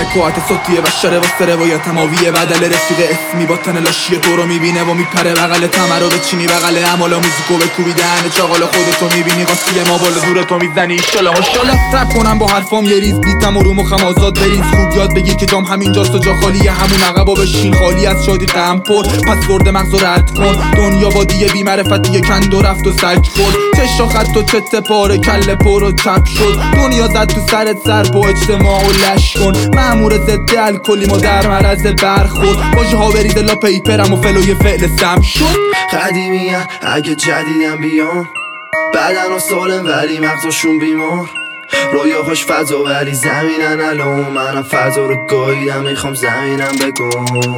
کوات صوتیه بشره واسه روایت ماویه بدل رفیق اسمی با تن لاشی تو رو میبینه و میپره بغل تمر رو بچینی بغل عمالا موزیکو بکوبی دهن چاقال خودتو میبینی قاطی ما بالا زورتو میزنی ایشالا ماشالا رپ کنم با حرفام یه ریز بیتم و رو مخم آزاد بریز خوب یاد بگیر که جام همینجاست و جا خالیه همون عقبا بشین خالی از شادی غم پر پسورد مغزو رد کن دنیا وادی بی معرفتی کند و رفت و سج خورد چشا خط و چت پاره کله پر و چپ شد دنیا زد تو سرت سر با اجتماع و لش کن مأمور ضد الکلیم و در مرض برخورد واژه ها بریزه لا پیپرم و فلوی فعل سم شد قدیمیه اگه جدیدم بیان بدن و سالم ولی مغزشون بیمار رویاهاش فضا ولی زمینن الان منم فضا رو گاییدم میخوام زمینم بگم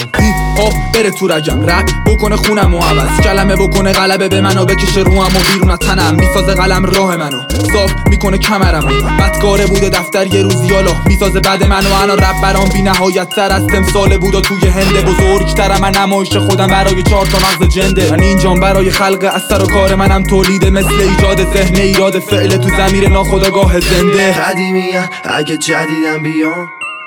بره تو رگم رپ بکنه خونم و عوض کلمه بکنه غلبه به منو بکشه روم و بیرون از تنم میسازه قلم راه منو صاف میکنه کمرمو بدکاره بوده دفتر یه روز یالا میسازه بعد منو انا رپ برام بی نهایت تر از تمثال بودا توی هنده بزرگترم من نمایش خودم برای 4 تا مغز جنده من اینجام برای خلق اثر و کار منم تولیده مثل ایجاد ذهن ایراد فعل تو ضمیر ناخودآگاه زنده قدیمیه اگه جدیدم بیان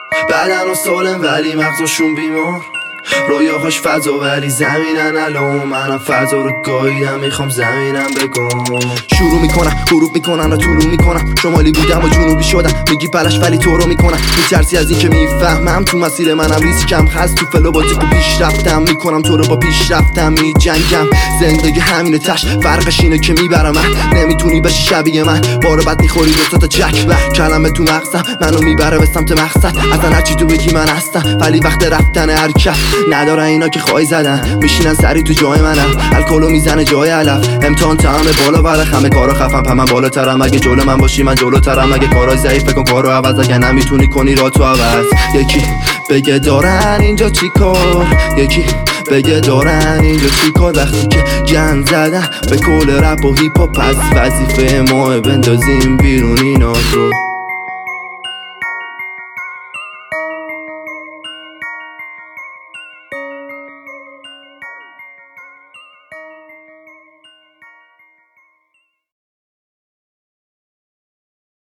بدن و سالم ولی مغزشون بیمار رویاهاش فضا ولی زمینن الان منم فضا رو گاییدم میخوام زمینم بگم شروع میکنم غروب میکنن و طلوع میکنم شمالی بودم و جنوبی شدم میگی پلش ولی تو رو میکنم میترسی از این که میفهمم تو مسیر منم ریسکم خست تو فلو بازی و پیش رفتم میکنم تو رو با پیش رفتم میجنگم زندگی همینه تش فرقش اینه که میبرم من نمیتونی بشی شبیه من بار بد میخوری دو تا چک کلمه تو مغزم منو میبره به سمت مقصد اصلا هرچی تو بگی من هستم ولی وقت رفتن حرکت نداره اینا که خواهی زدن میشینن سری تو جای منم الکلو میزنه جای علف امتحان طعم بالا برخ همه کارا خفم پمن بالاترم اگه جلو من باشی من جلوترم اگه کارای ضعیف کن کارو عوض اگه نمیتونی کنی را تو عوض یکی بگه دارن اینجا چی کار یکی بگه دارن اینجا چی کار وقتی که گند زدن به کل رپ و هیپ هاپ پس وظیفه ما بندازیم بیرون اینا رو